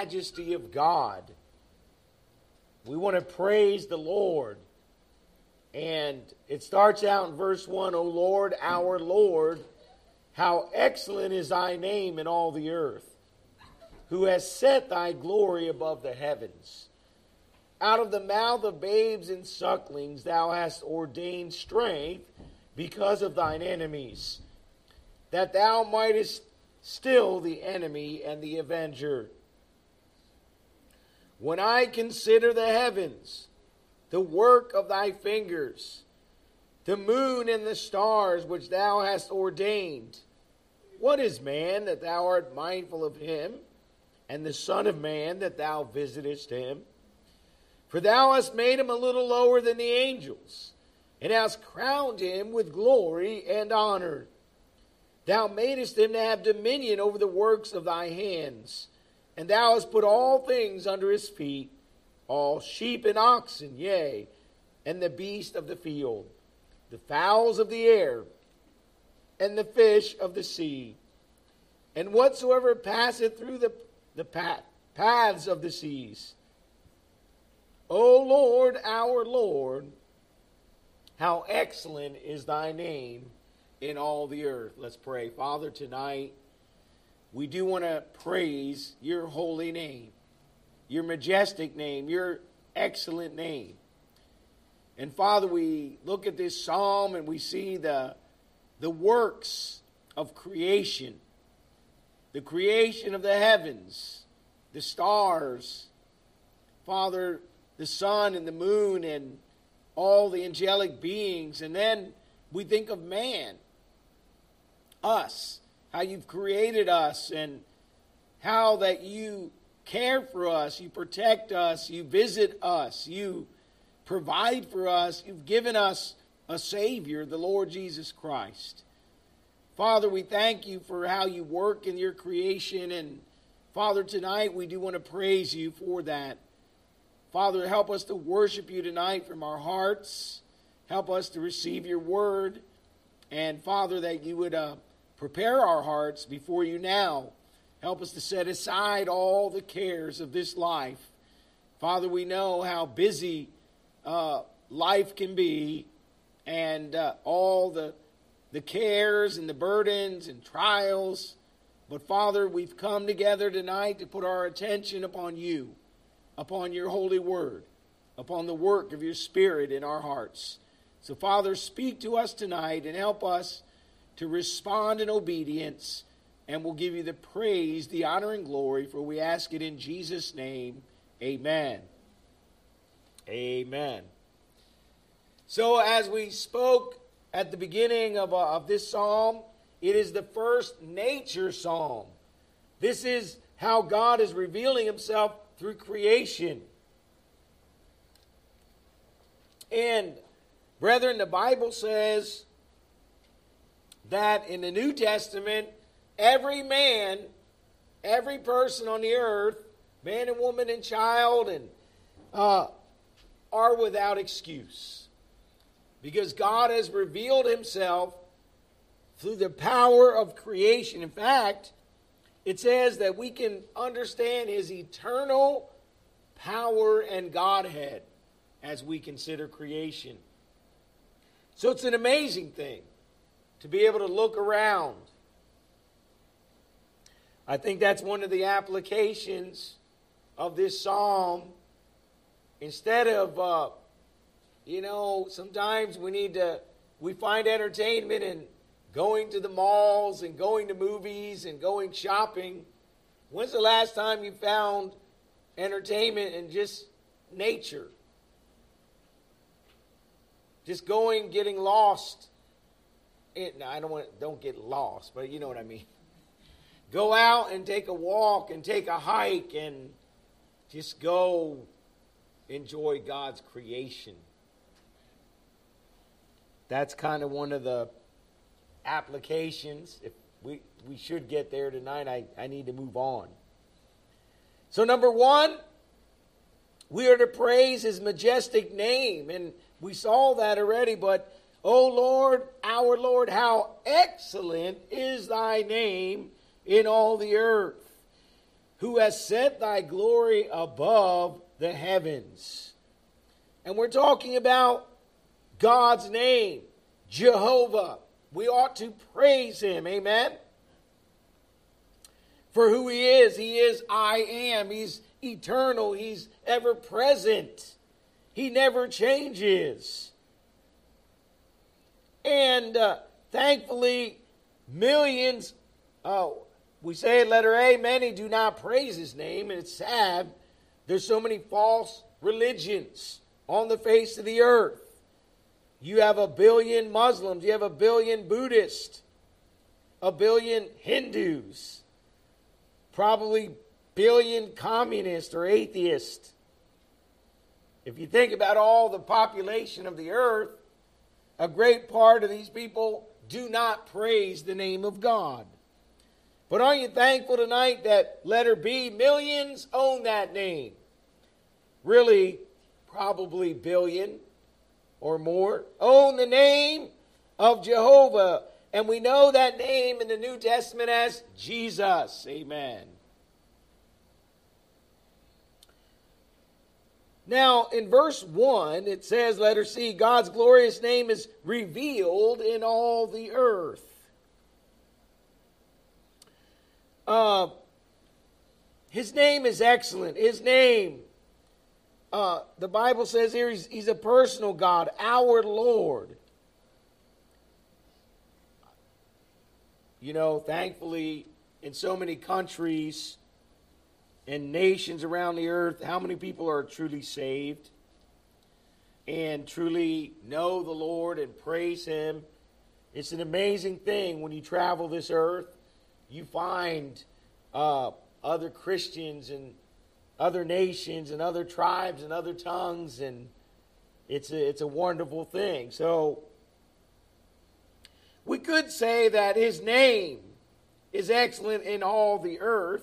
majesty of God. We want to praise the Lord. And it starts out in verse 1, O Lord, our Lord, how excellent is thy name in all the earth, who has set thy glory above the heavens. Out of the mouth of babes and sucklings thou hast ordained strength because of thine enemies, that thou mightest still the enemy and the avenger. When I consider the heavens, the work of thy fingers, the moon and the stars which thou hast ordained, what is man that thou art mindful of him, and the Son of Man that thou visitest him? For thou hast made him a little lower than the angels, and hast crowned him with glory and honor. Thou madest him to have dominion over the works of thy hands, and thou hast put all things under his feet, all sheep and oxen, yea, and the beast of the field, the fowls of the air, and the fish of the sea, and whatsoever passeth through the paths of the seas. O Lord, our Lord, how excellent is thy name in all the earth. Let's pray. Father, tonight we do want to praise your holy name, your majestic name, your excellent name. And Father, we look at this psalm and we see the works of creation, the creation of the heavens, the stars, Father, the sun and the moon and all the angelic beings. And then we think of man, us, how you've created us and how that you care for us, you protect us, you visit us, you provide for us, you've given us a Savior, the Lord Jesus Christ. Father, we thank you for how you work in your creation, and Father, tonight we do want to praise you for that. Father, help us to worship you tonight from our hearts. Help us to receive your word, and Father, that you would prepare our hearts before you now. Help us to set aside all the cares of this life. Father, we know how busy life can be, and all the cares and the burdens and trials. But Father, we've come together tonight to put our attention upon you, upon your holy word, upon the work of your Spirit in our hearts. So Father, speak to us tonight and help us to respond in obedience, and we'll give you the praise, the honor, and glory, for we ask it in Jesus' name. Amen. Amen. So as we spoke at the beginning of this psalm, it is the first nature psalm. This is how God is revealing himself through creation. And brethren, the Bible says that in the New Testament, every man, every person on the earth, man and woman and child, and are without excuse. Because God has revealed himself through the power of creation. In fact, it says that we can understand his eternal power and Godhead as we consider creation. So it's an amazing thing to be able to look around. I think that's one of the applications of this psalm. Instead of, sometimes we find entertainment in going to the malls and going to movies and going shopping. When's the last time you found entertainment in just nature? Just getting lost. Don't get lost, but you know what I mean. Go out and take a walk and take a hike and just go enjoy God's creation. That's kind of one of the applications. If we should get there tonight, I need to move on. So number one, we are to praise his majestic name. And we saw that already, but O Lord, our Lord, how excellent is thy name in all the earth. who has set thy glory above the heavens. And we're talking about God's name, Jehovah. We ought to praise him, amen? For who he is I am. He's eternal, he's ever present. He never changes. And thankfully, millions, we say letter A, many do not praise his name, and it's sad. There's so many false religions on the face of the earth. You have 1 billion Muslims, you have 1 billion Buddhists, 1 billion Hindus, probably 1 billion communists or atheists. If you think about all the population of the earth, a great part of these people do not praise the name of God. But aren't you thankful tonight that letter B, millions own that name? Really, probably billion or more own the name of Jehovah. And we know that name in the New Testament as Jesus. Amen. Now, in verse 1, it says, letter C, God's glorious name is revealed in all the earth. His name is excellent. His name, the Bible says here, he's a personal God, our Lord. You know, thankfully, in so many countries and nations around the earth, how many people are truly saved and truly know the Lord and praise him? It's an amazing thing when you travel this earth. You find other Christians and other nations and other tribes and other tongues, and it's a wonderful thing. So we could say that his name is excellent in all the earth.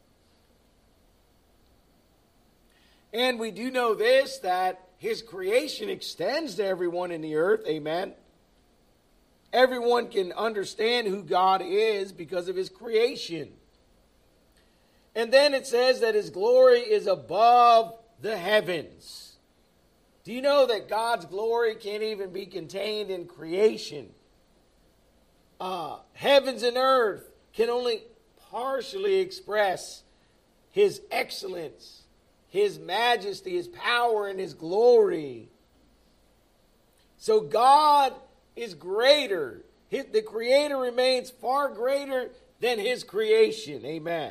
And we do know this, that his creation extends to everyone in the earth. Amen. Everyone can understand who God is because of his creation. And then it says that his glory is above the heavens. Do you know that God's glory can't even be contained in creation? Heavens and earth can only partially express his excellence, his majesty, his power, and his glory. So God is greater. The Creator remains far greater than his creation. Amen.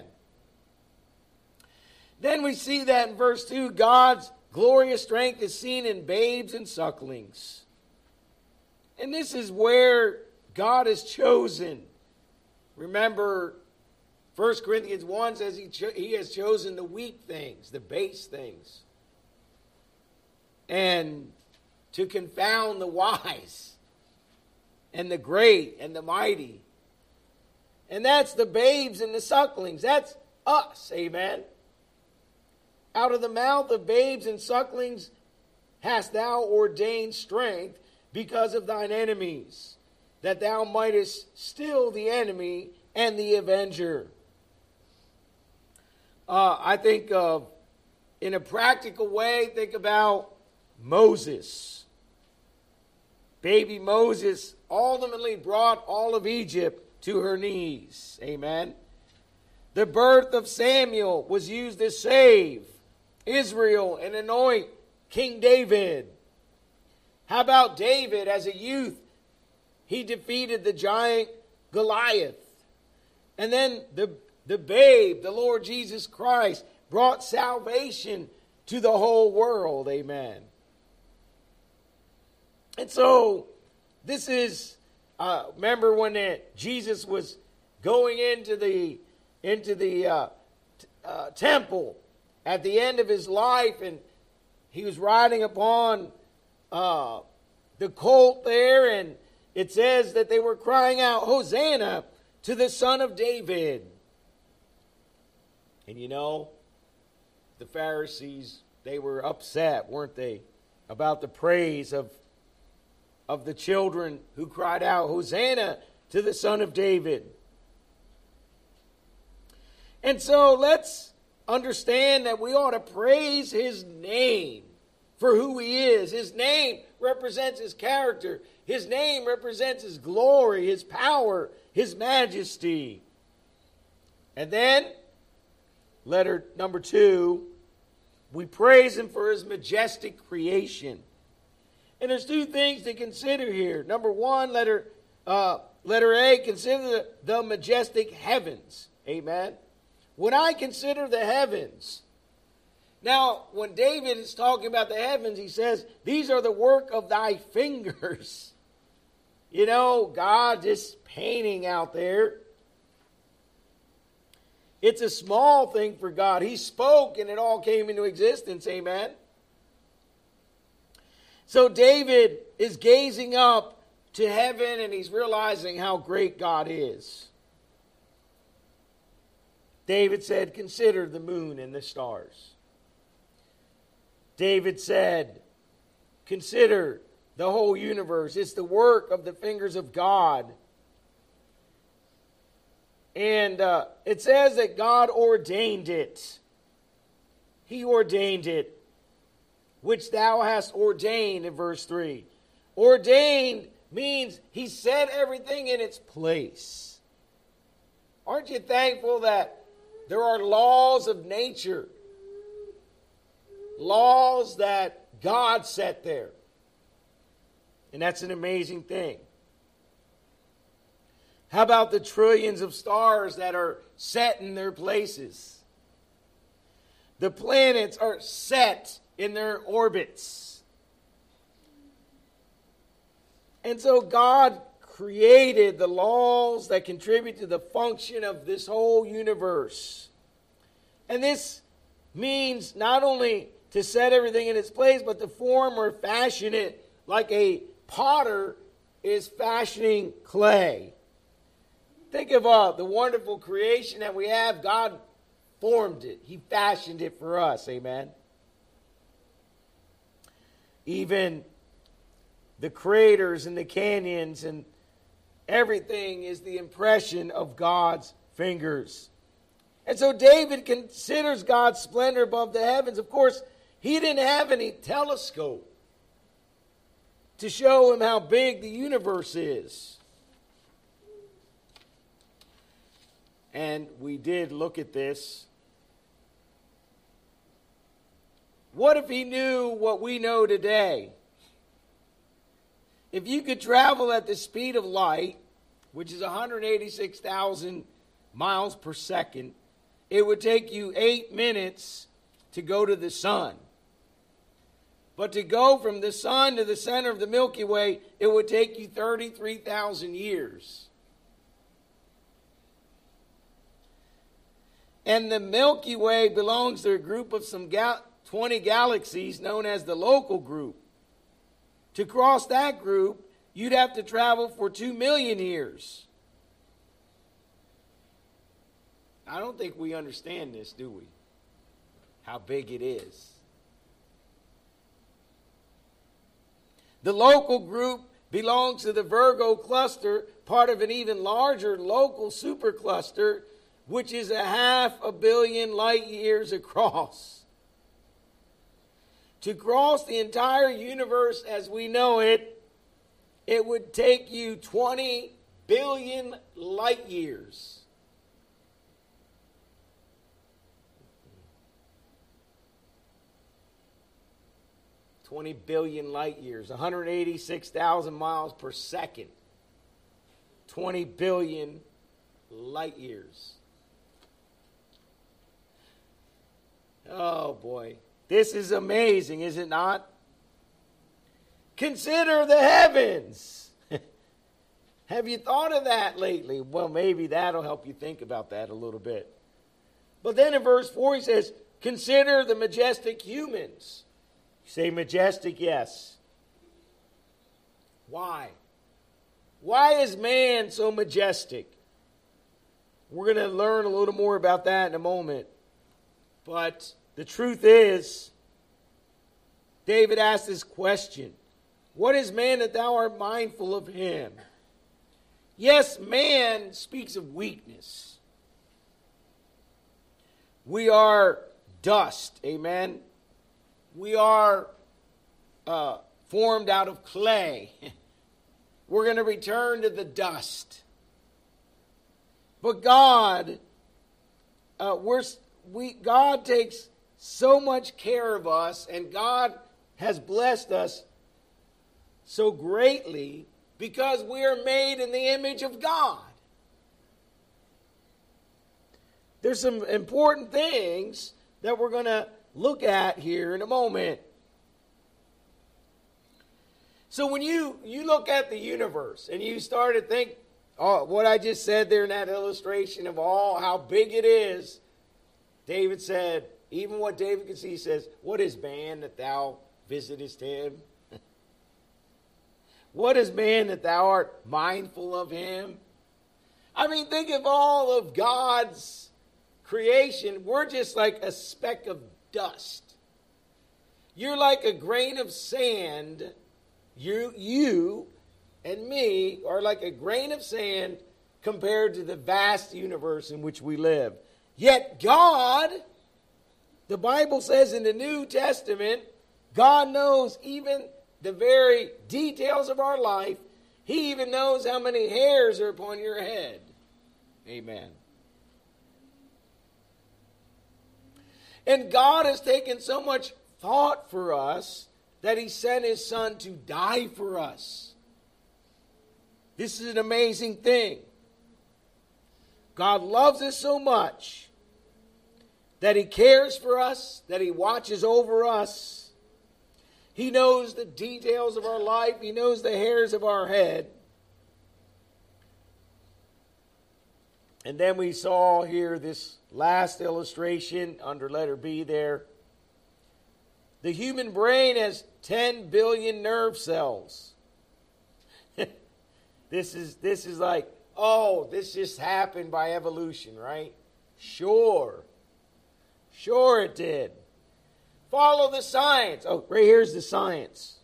Then we see that in verse 2, God's glorious strength is seen in babes and sucklings. And this is where God has chosen. Remember, 1 Corinthians 1 says he has chosen the weak things, the base things, and to confound the wise and the great and the mighty. And that's the babes and the sucklings. That's us, amen. Out of the mouth of babes and sucklings hast thou ordained strength because of thine enemies, that thou mightest still the enemy and the avenger. I think of, in a practical way, think about Moses. Baby Moses ultimately brought all of Egypt to her knees. Amen. The birth of Samuel was used to save Israel and anoint King David. How about David as a youth? He defeated the giant Goliath. And then the babe, the Lord Jesus Christ, brought salvation to the whole world. Amen. And so, this is, remember when Jesus was going into the temple at the end of his life, and he was riding upon the colt there, and it says that they were crying out, Hosanna to the Son of David. And you know, the Pharisees, they were upset, weren't they, about the praise of the children who cried out, Hosanna to the Son of David. And so let's understand that we ought to praise his name for who he is. His name represents his character. His name represents his glory, his power, his majesty. And then, letter number 2, we praise him for his majestic creation. And there's 2 things to consider here. Number 1, letter A, consider the majestic heavens. Amen. When I consider the heavens, now when David is talking about the heavens, he says, these are the work of thy fingers. You know, God just painting out there. It's a small thing for God. He spoke and it all came into existence. Amen. So David is gazing up to heaven and he's realizing how great God is. David said, consider the moon and the stars. David said, consider the whole universe. It's the work of the fingers of God. And it says that God ordained it. He ordained it, which thou hast ordained in verse 3. Ordained means he set everything in its place. Aren't you thankful that there are laws of nature, laws that God set there? And that's an amazing thing. How about the trillions of stars that are set in their places? The planets are set in their orbits. And so God created the laws that contribute to the function of this whole universe. And this means not only to set everything in its place, but to form or fashion it like a potter is fashioning clay. Think of the wonderful creation that we have. God formed it. He fashioned it for us. Amen. Even the craters and the canyons and everything is the impression of God's fingers. And so David considers God's splendor above the heavens. Of course, he didn't have any telescope to show him how big the universe is. And we did look at this. What if he knew what we know today? If you could travel at the speed of light, which is 186,000 miles per second, it would take you 8 minutes to go to the sun. But to go from the sun to the center of the Milky Way, it would take you 33,000 years. And the Milky Way belongs to a group of some 20 galaxies known as the local group. To cross that group, you'd have to travel for 2 million years. I don't think we understand this, do we? How big it is. The local group belongs to the Virgo cluster, part of an even larger local supercluster, which is 500 million light years across. To cross the entire universe as we know it, it would take you 20 billion light years. $20 billion light years, 186,000 miles per second. 20 billion light years. Oh boy, this is amazing, is it not? Consider the heavens. Have you thought of that lately? Well, maybe that'll help you think about that a little bit. But then in verse 4 he says, consider the majestic humans. You say majestic, yes. Why? Why is man so majestic? We're going to learn a little more about that in a moment. But the truth is, David asked this question. What is man that thou art mindful of him? Yes, man speaks of weakness. We are dust. Amen. We are formed out of clay. We're going to return to the dust. But God, God takes so much care of us, and God has blessed us so greatly because we are made in the image of God. There's some important things that we're going to look at here in a moment. So when you look at the universe and you start to think, what I just said there in that illustration of how big it is, David said, even what David could see, he says, what is man that thou visitest him? What is man that thou art mindful of him? I mean, think of all of God's creation. We're just like a speck of dust. You're like a grain of sand. You and me are like a grain of sand compared to the vast universe in which we live. Yet God, the Bible says in the New Testament, God knows even the very details of our life. He even knows how many hairs are upon your head. Amen. And God has taken so much thought for us that he sent his son to die for us. This is an amazing thing. God loves us so much that he cares for us, that he watches over us. He knows the details of our life. He knows the hairs of our head. And then we saw here this last illustration under letter B there. The human brain has 10 billion nerve cells. This is like, this just happened by evolution, right? Sure it did. Follow the science. Oh, right here's the science.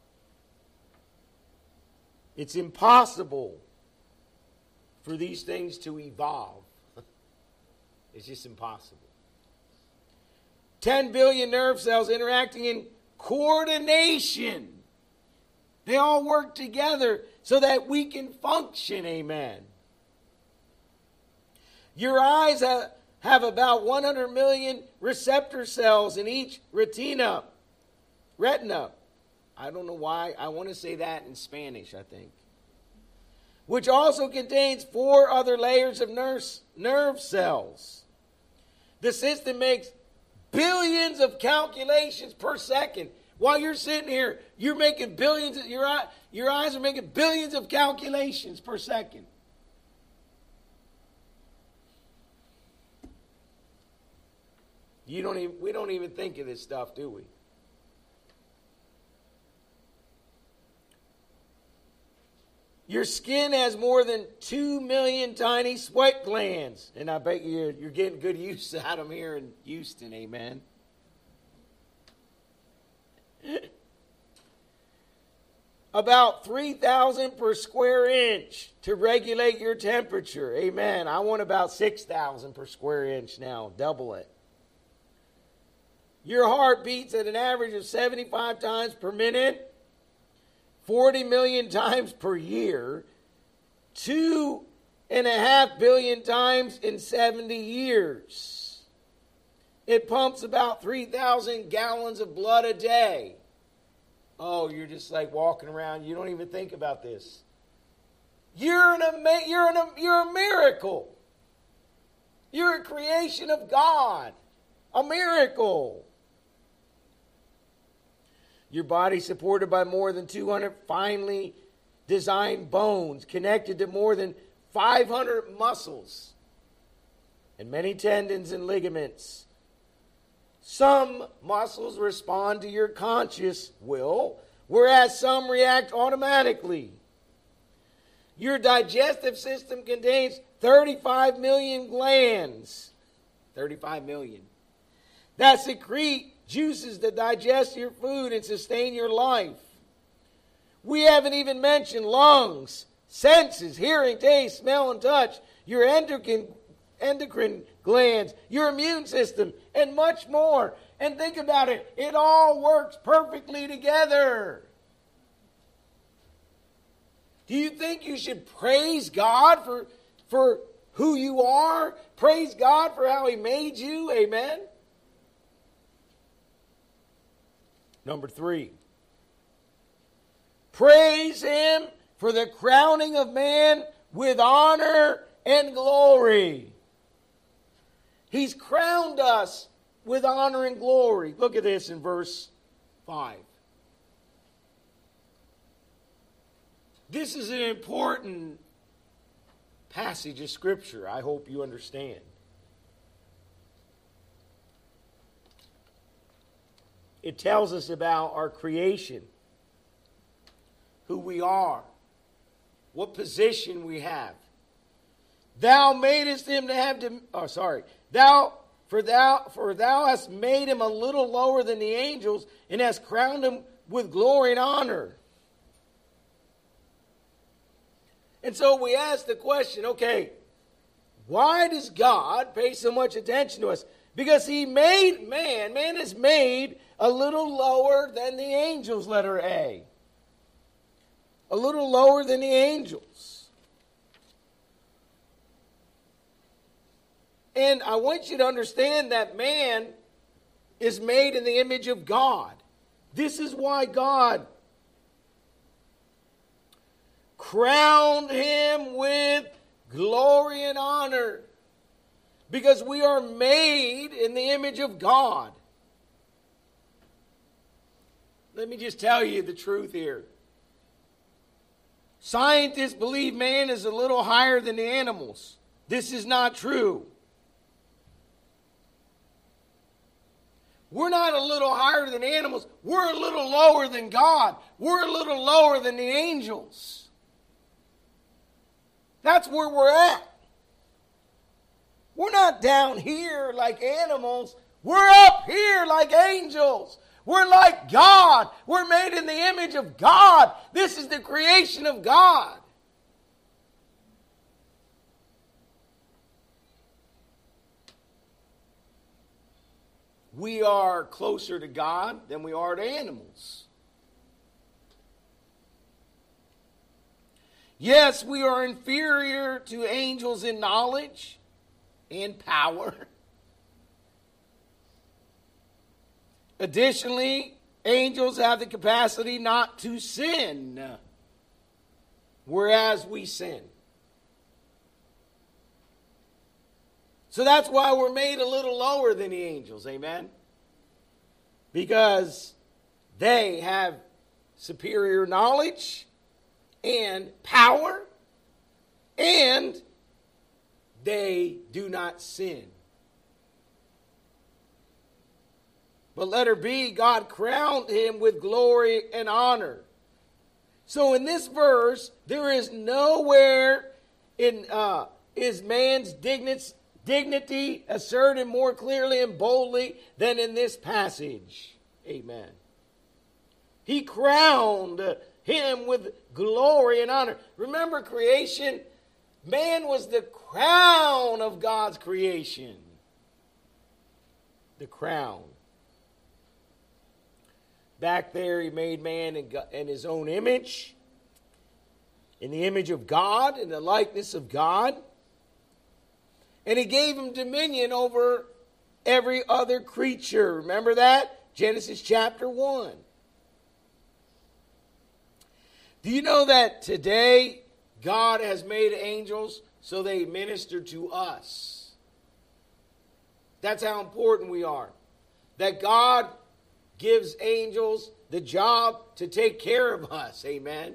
It's impossible for these things to evolve. It's just impossible. 10 billion nerve cells interacting in coordination. They all work together so that we can function, amen. Your eyes have about 100 million receptor cells in each retina. I don't know why. I want to say that in Spanish, I think. Which also contains 4 other layers of nerve cells. The system makes billions of calculations per second. While you're sitting here, you're making billions. Your eyes are making billions of calculations per second. We don't even think of this stuff, do we? Your skin has more than 2 million tiny sweat glands. And I bet you're getting good use out of them here in Houston, amen. About 3,000 per square inch to regulate your temperature. Amen. I want about 6,000 per square inch now. Double it. Your heart beats at an average of 75 times per minute. 40 million times per year, 2.5 billion times in 70 years. It pumps about 3,000 gallons of blood a day. Oh, you're just like walking around. You don't even think about this. You're a miracle. You're a creation of God. A miracle. Your body supported by more than 200 finely designed bones, connected to more than 500 muscles, and many tendons and ligaments. Some muscles respond to your conscious will, whereas some react automatically. Your digestive system contains 35 million glands. 35 million. That secrete juices that digest your food and sustain your life. We haven't even mentioned lungs, senses, hearing, taste, smell, and touch. Your endocrine glands, your immune system, and much more. And think about it. It all works perfectly together. Do you think you should praise God for who you are? Praise God for how He made you? Amen? Number 3. Praise Him for the crowning of man with honor and glory. He's crowned us with honor and glory. Look at this in verse 5. This is an important passage of Scripture. I hope you understand. It tells us about our creation, who we are, what position we have. Thou madest him to have for thou hast made him a little lower than the angels, and hast crowned him with glory and honor. And so we ask the question, okay, why does God pay so much attention to us? Because He made man. Man is made a little lower than the angels, letter A. A little lower than the angels. And I want you to understand that man is made in the image of God. This is why God crowned him with glory and honor. Because we are made in the image of God. Let me just tell you the truth here. Scientists believe man is a little higher than the animals. This is not true. We're not a little higher than animals. We're a little lower than God. We're a little lower than the angels. That's where we're at. We're not down here like animals. We're up here like angels. We're like God. We're made in the image of God. This is the creation of God. We are closer to God than we are to animals. Yes, we are inferior to angels in knowledge and power. Additionally, angels have the capacity not to sin, whereas we sin. So that's why we're made a little lower than the angels, amen? Because they have superior knowledge and power, and they do not sin. But letter B, God crowned him with glory and honor. So in this verse, there is nowhere is man's dignity asserted more clearly and boldly than in this passage. Amen. He crowned him with glory and honor. Remember creation? Man was the crown of God's creation. The crown. Back there, He made man in His own image, in the image of God, in the likeness of God. And He gave him dominion over every other creature. Remember that? Genesis chapter 1. Do you know that today God has made angels so they minister to us? That's how important we are. That God gives angels the job to take care of us. Amen.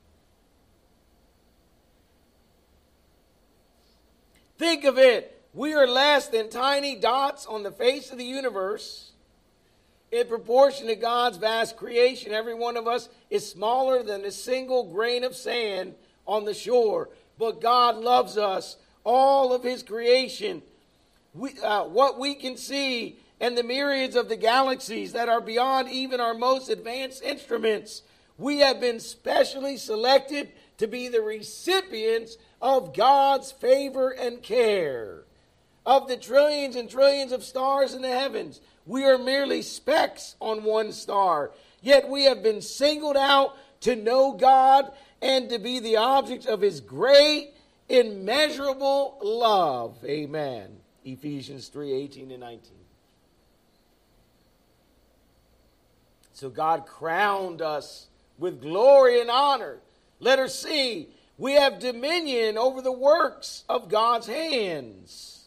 Think of it. We are less than tiny dots on the face of the universe. In proportion to God's vast creation, every one of us is smaller than a single grain of sand on the shore. But God loves us, all of His creation, what we can see, and the myriads of the galaxies that are beyond even our most advanced instruments. We have been specially selected to be the recipients of God's favor and care. Of the trillions and trillions of stars in the heavens, we are merely specks on one star. Yet we have been singled out to know God and to be the object of his great, immeasurable love. Amen. Ephesians 3:18 and 19. So God crowned us with glory and honor. Letter C, we have dominion over the works of God's hands.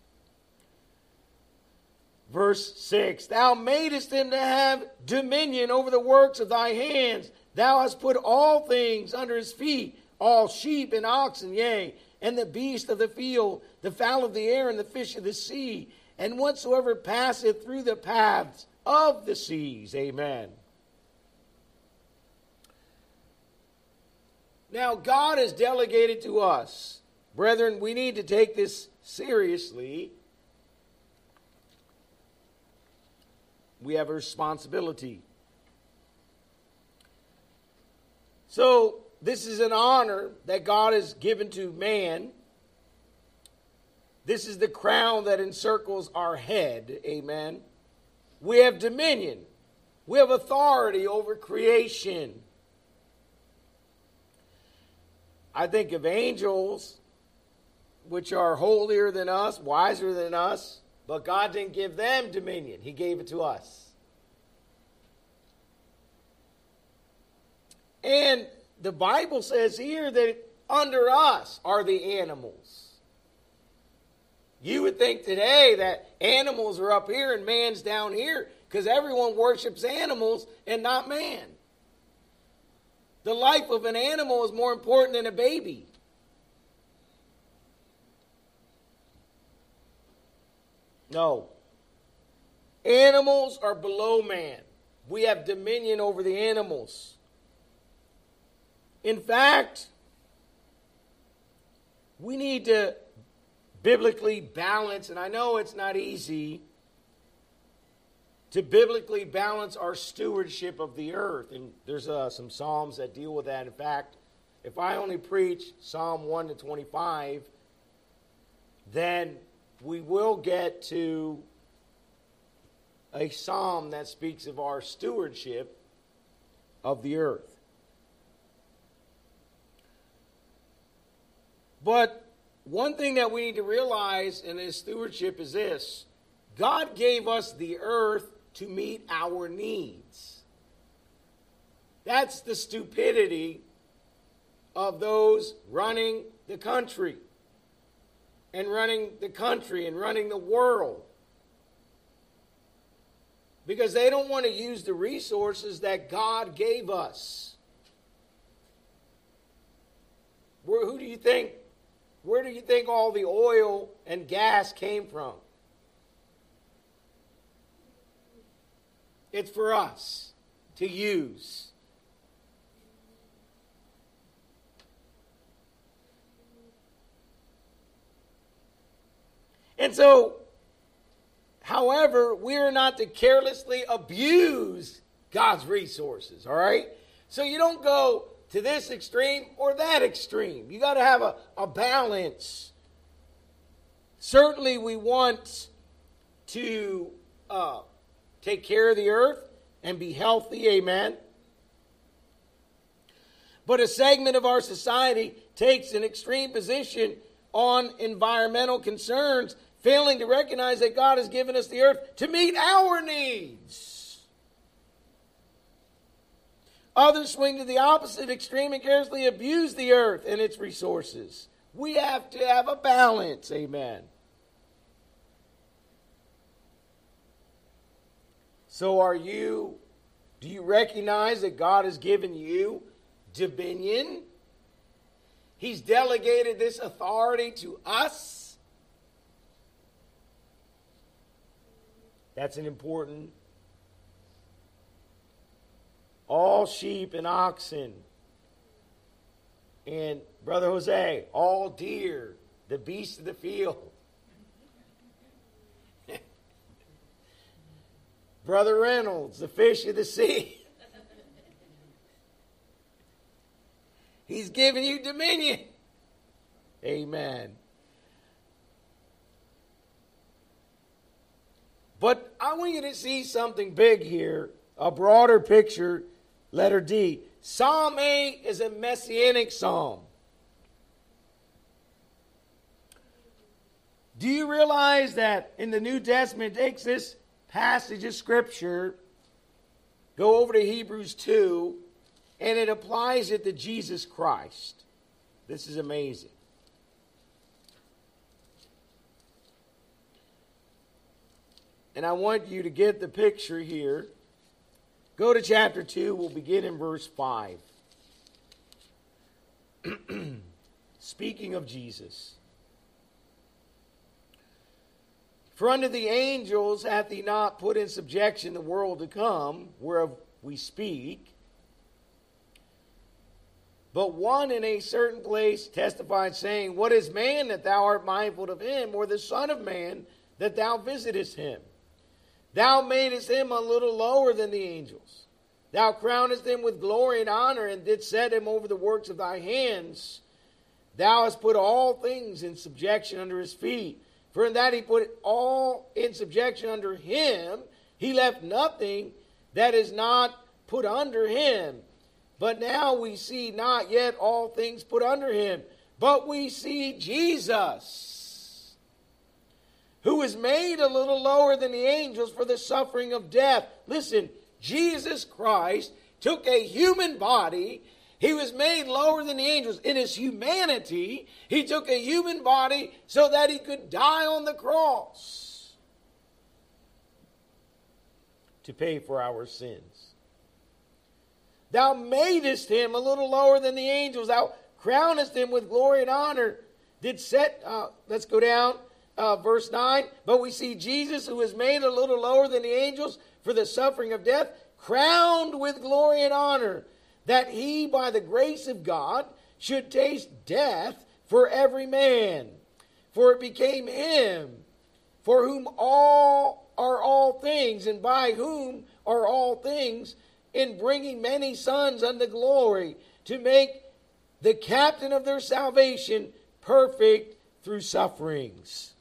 Verse 6, thou madest him to have dominion over the works of thy hands. Thou hast put all things under his feet, all sheep and oxen, yea, and the beast of the field, the fowl of the air, and the fish of the sea, and whatsoever passeth through the paths of the seas. Amen. Now, God has delegated to us. Brethren, we need to take this seriously. We have a responsibility. So, this is an honor that God has given to man. This is the crown that encircles our head. Amen. We have dominion. We have authority over creation. I think of angels, which are holier than us, wiser than us, but God didn't give them dominion. He gave it to us. And the Bible says here that under us are the animals. You would think today that animals are up here and man's down here because everyone worships animals and not man. The life of an animal is more important than a baby. No. Animals are below man. We have dominion over the animals. In fact, we need to biblically balance, and I know it's not easy to biblically balance our stewardship of the earth. And there's some Psalms that deal with that. In fact, if I only preach Psalm 1 to 25, then we will get to a psalm that speaks of our stewardship of the earth. But one thing that we need to realize in this stewardship is this: God gave us the earth to meet our needs. That's the stupidity of those running the country and running the world. Because they don't want to use the resources that God gave us. Where do you think all the oil and gas came from? It's for us to use. And so, however, we are not to carelessly abuse God's resources, all right? So you don't go to this extreme or that extreme. You got to have a balance. Certainly we want to take care of the earth and be healthy, amen? But a segment of our society takes an extreme position on environmental concerns, failing to recognize that God has given us the earth to meet our needs. Others swing to the opposite extreme and carelessly abuse the earth and its resources. We have to have a balance, amen. So do you recognize that God has given you dominion? He's delegated this authority to us. That's an important. All sheep and oxen. And Brother Jose, all deer, the beasts of the field. Brother Reynolds, the fish of the sea. He's given you dominion. Amen. But I want you to see something big here, a broader picture, letter D. Psalm 8 is a messianic psalm. Do you realize that in the New Testament it takes this passage of Scripture, go over to Hebrews 2, and it applies it to Jesus Christ? This is amazing. And I want you to get the picture here. Go to chapter 2. We'll begin in verse 5. Speaking of Jesus. For unto the angels hath he not put in subjection the world to come, whereof we speak. But one in a certain place testified, saying, What is man that thou art mindful of him, or the Son of Man that thou visitest him? Thou madest him a little lower than the angels. Thou crownest him with glory and honor, and didst set him over the works of thy hands. Thou hast put all things in subjection under his feet. For in that he put all in subjection under him, he left nothing that is not put under him. But now we see not yet all things put under him, but we see Jesus, who was made a little lower than the angels for the suffering of death. Listen, Jesus Christ took a human body. He was made lower than the angels. In his humanity, he took a human body so that he could die on the cross to pay for our sins. Thou madest him a little lower than the angels. Thou crownest him with glory and honor. Let's go down. Verse 9, but we see Jesus, who was made a little lower than the angels for the suffering of death, crowned with glory and honor, that he, by the grace of God, should taste death for every man. For it became him, for whom all are all things, and by whom are all things, in bringing many sons unto glory, to make the captain of their salvation perfect through sufferings.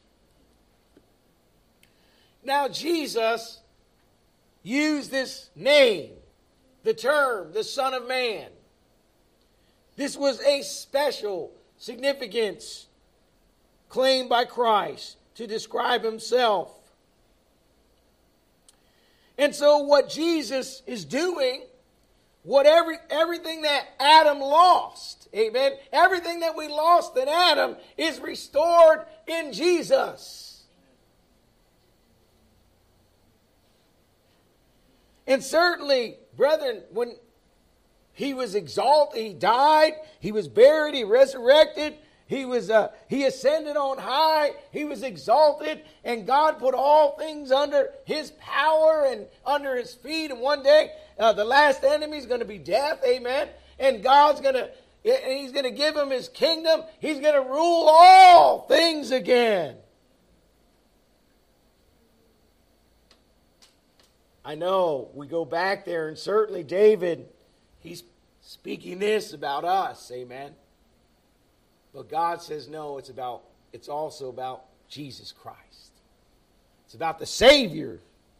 Now Jesus used this name, the term, the Son of Man. This was a special significance claimed by Christ to describe himself. And so what Jesus is doing, everything that Adam lost, amen, everything that we lost in Adam is restored in Jesus. And certainly, brethren, when he was exalted, he died, he was buried, he resurrected, he ascended on high, he was exalted, and God put all things under his power and under his feet. And one day, the last enemy is going to be death, amen. And he's going to give him his kingdom. He's going to rule all things again. I know we go back there, and certainly David, he's speaking this about us, amen. But God says, no, it's also about Jesus Christ. It's about the Savior.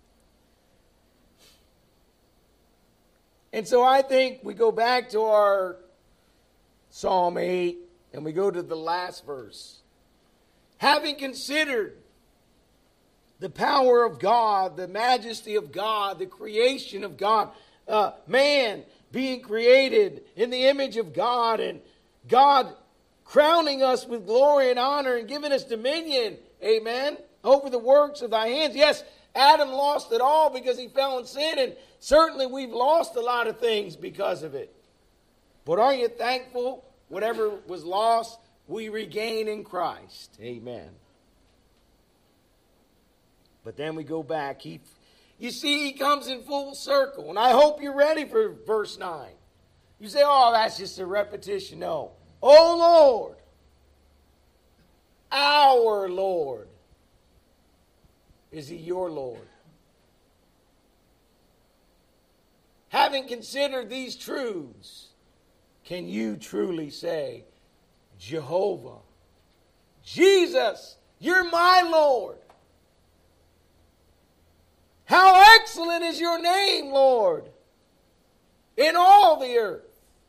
And so I think we go back to our Psalm 8 and we go to the last verse. Having considered the power of God, the majesty of God, the creation of God, man being created in the image of God, and God crowning us with glory and honor and giving us dominion, amen, over the works of thy hands. Yes, Adam lost it all because he fell in sin, and certainly we've lost a lot of things because of it. But are you thankful whatever was lost, we regain in Christ? Amen. But then we go back. You see, he comes in full circle. And I hope you're ready for verse 9. You say, oh, that's just a repetition. No. O Lord, our Lord. Is he your Lord? Having considered these truths, can you truly say, Jehovah, Jesus, you're my Lord? How excellent is your name, Lord, in all the earth.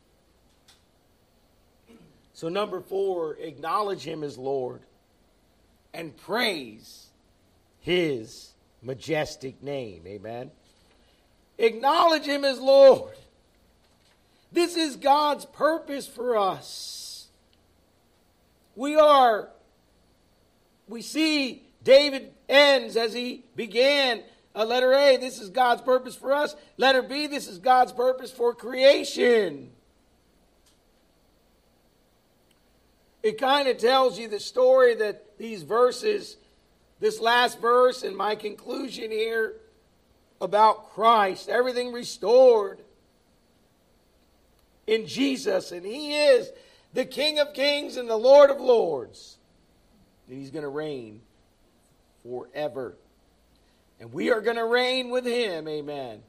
So number 4, acknowledge him as Lord and praise his majestic name. Amen. Acknowledge him as Lord. This is God's purpose for us. We see David ends as he began. Letter A, this is God's purpose for us. Letter B, this is God's purpose for creation. It kind of tells you the story that these verses, this last verse and my conclusion here about Christ, everything restored in Jesus, and he is the King of Kings and the Lord of Lords. And he's going to reign forever. And we are going to reign with him. Amen.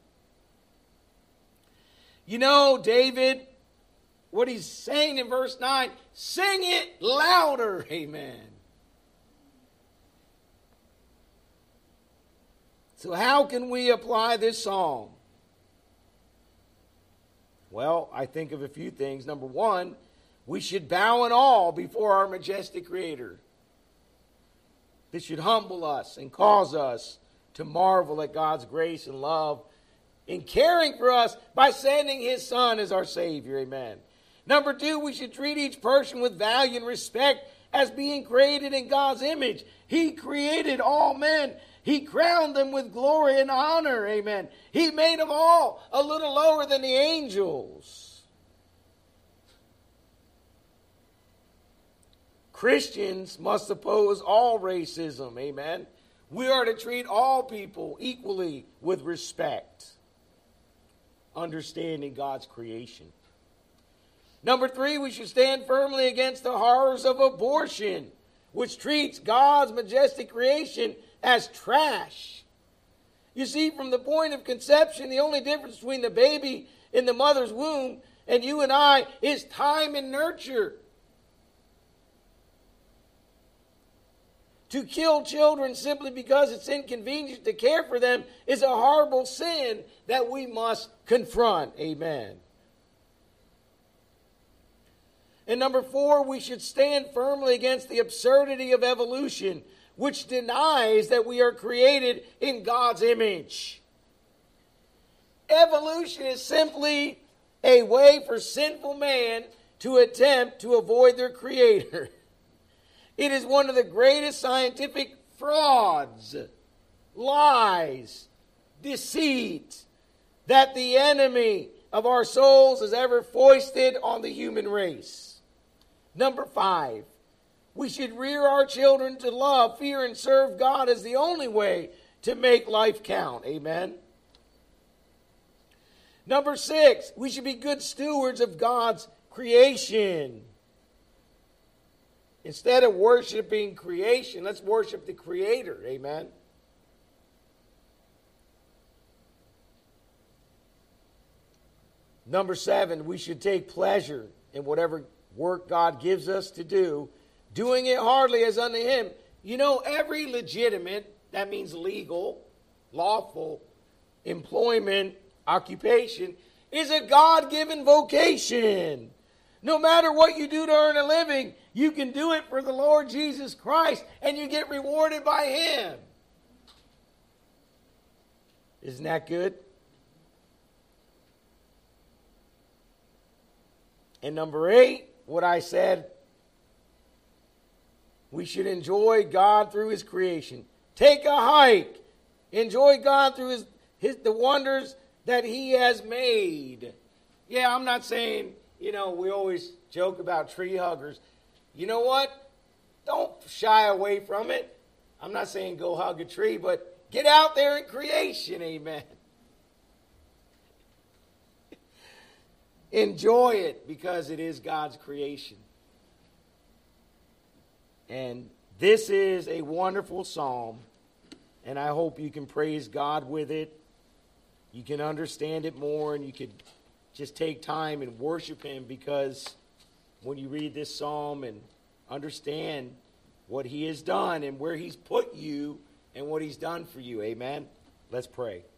You know, David, what he's saying in verse 9, sing it louder. Amen. So how can we apply this song? Well, I think of a few things. Number 1, we should bow in awe before our majestic Creator. This should humble us and cause us to marvel at God's grace and love in caring for us by sending his Son as our Savior. Amen. Number 2, we should treat each person with value and respect as being created in God's image. He created all men. He crowned them with glory and honor. Amen. He made them all a little lower than the angels. Christians must oppose all racism. Amen. We are to treat all people equally with respect, understanding God's creation. Number 3, we should stand firmly against the horrors of abortion, which treats God's majestic creation as trash. You see, from the point of conception, the only difference between the baby in the mother's womb and you and I is time and nurture. To kill children simply because it's inconvenient to care for them is a horrible sin that we must confront. Amen. And number 4, we should stand firmly against the absurdity of evolution, which denies that we are created in God's image. Evolution is simply a way for sinful man to attempt to avoid their Creator. It is one of the greatest scientific frauds, lies, deceit that the enemy of our souls has ever foisted on the human race. Number 5, we should rear our children to love, fear, and serve God as the only way to make life count. Amen. Number 6, we should be good stewards of God's creation. Instead of worshiping creation, let's worship the Creator. Amen. Number 7, we should take pleasure in whatever work God gives us to do, doing it heartily as unto him. You know, every legitimate, that means legal, lawful, employment, occupation, is a God-given vocation. No matter what you do to earn a living, you can do it for the Lord Jesus Christ, and you get rewarded by him. Isn't that good? And number 8, what I said, we should enjoy God through his creation. Take a hike. Enjoy God through the wonders that he has made. Yeah, I'm not saying, we always joke about tree huggers. You know what? Don't shy away from it. I'm not saying go hug a tree, but get out there in creation, amen. Enjoy it because it is God's creation. And this is a wonderful psalm, and I hope you can praise God with it. You can understand it more, and you could just take time and worship him, because when you read this psalm and understand what he has done and where he's put you and what he's done for you, amen. Let's pray.